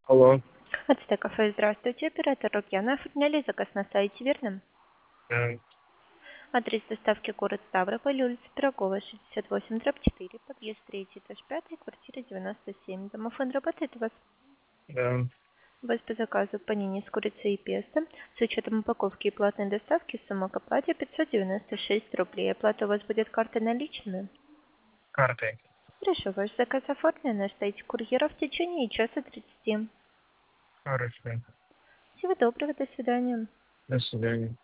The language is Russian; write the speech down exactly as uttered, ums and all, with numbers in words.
Алло. Ацтек кафе, здравствуйте. Оператор Рукьяна. Оформляли заказ на сайте, верно? Да, Адрес доставки город Ставрополь, улица Пирогова, шестьдесят восемь, дробь четыре, подъезд третий, этаж пятый, квартира девяносто семь. Домофон работает у вас? да. У вас по заказу панини с курицей и песто. С учетом упаковки и платной доставки сумма к оплате пятьсот девяносто шесть рублей. Оплата у вас будет картой наличными? Картой. Хорошо, ваш заказ оформлен. Ожидайте курьера в течение часа тридцати. Хорошо. Всего доброго, до свидания. До свидания.